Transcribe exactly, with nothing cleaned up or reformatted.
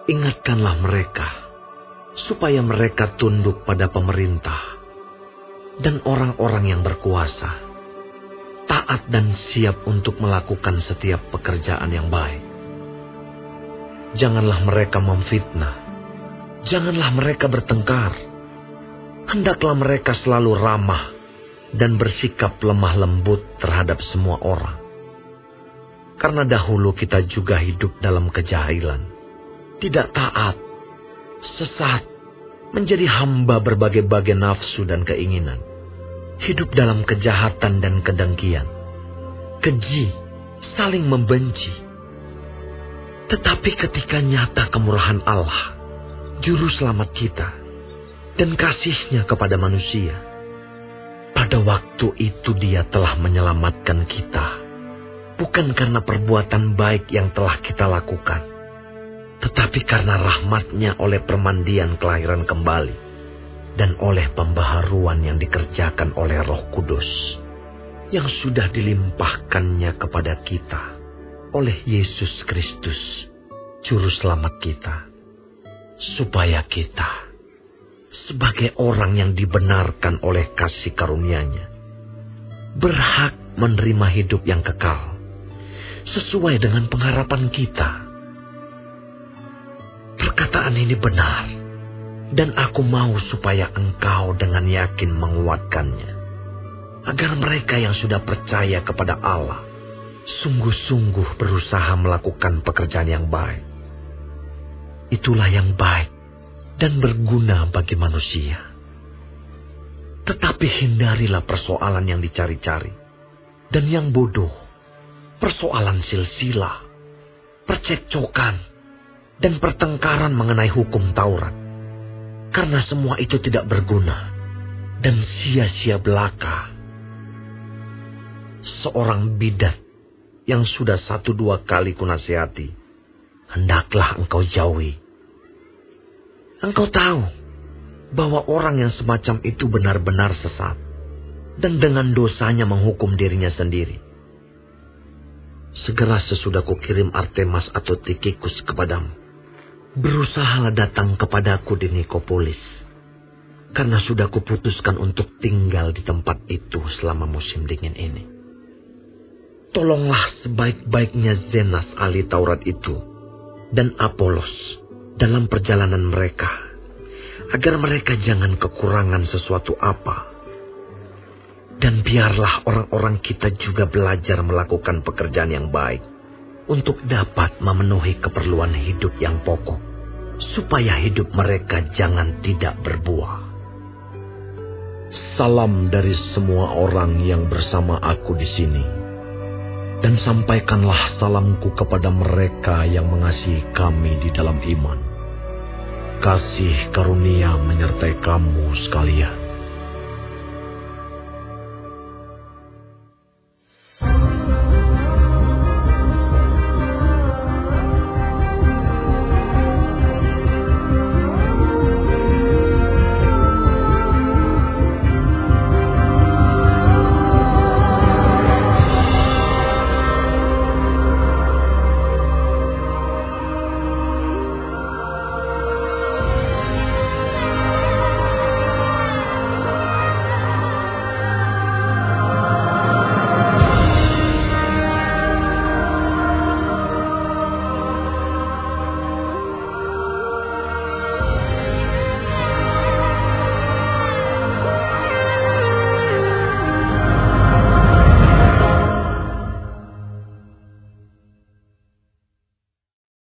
Ingatkanlah mereka, supaya mereka tunduk pada pemerintah dan orang-orang yang berkuasa, taat dan siap untuk melakukan setiap pekerjaan yang baik. Janganlah mereka memfitnah, janganlah mereka bertengkar. Hendaklah mereka selalu ramah dan bersikap lemah lembut terhadap semua orang. Karena dahulu kita juga hidup dalam kejahilan, tidak taat, sesat, menjadi hamba berbagai-bagai nafsu dan keinginan, hidup dalam kejahatan dan kedengkian, keji, saling membenci. Tetapi ketika nyata kemurahan Allah, Juru Selamat kita, dan kasih-Nya kepada manusia, pada waktu itu Dia telah menyelamatkan kita, bukan karena perbuatan baik yang telah kita lakukan, tetapi karena rahmat-Nya oleh permandian kelahiran kembali, dan oleh pembaharuan yang dikerjakan oleh Roh Kudus, yang sudah dilimpahkan-Nya kepada kita oleh Yesus Kristus, Juru Selamat kita, supaya kita, sebagai orang yang dibenarkan oleh kasih karunia-Nya, berhak menerima hidup yang kekal, sesuai dengan pengharapan kita. Perkataan ini benar, dan aku mau supaya engkau dengan yakin menguatkannya, agar mereka yang sudah percaya kepada Allah sungguh-sungguh berusaha melakukan pekerjaan yang baik. Itulah yang baik dan berguna bagi manusia. Tetapi hindarilah persoalan yang dicari-cari dan yang bodoh, persoalan silsilah, percekcokan, dan pertengkaran mengenai hukum Taurat. Karena semua itu tidak berguna dan sia-sia belaka. Seorang bidat yang sudah satu dua kali kunasihati, hendaklah engkau jauhi. Engkau tahu bahwa orang yang semacam itu benar-benar sesat, dan dengan dosanya menghukum dirinya sendiri. Segera sesudah kukirim Artemas atau Tikhikus kepadamu, berusahalah datang kepadaku di Nikopolis, karena sudah kuputuskan untuk tinggal di tempat itu selama musim dingin ini. Tolonglah sebaik-baiknya Zenas ahli Taurat itu dan Apolos dalam perjalanan mereka, agar mereka jangan kekurangan sesuatu apa. Dan biarlah orang-orang kita juga belajar melakukan pekerjaan yang baik, untuk dapat memenuhi keperluan hidup yang pokok, supaya hidup mereka jangan tidak berbuah. Salam dari semua orang yang bersama aku di sini, dan sampaikanlah salamku kepada mereka yang mengasihi kami di dalam iman. Kasih karunia menyertai kamu sekalian.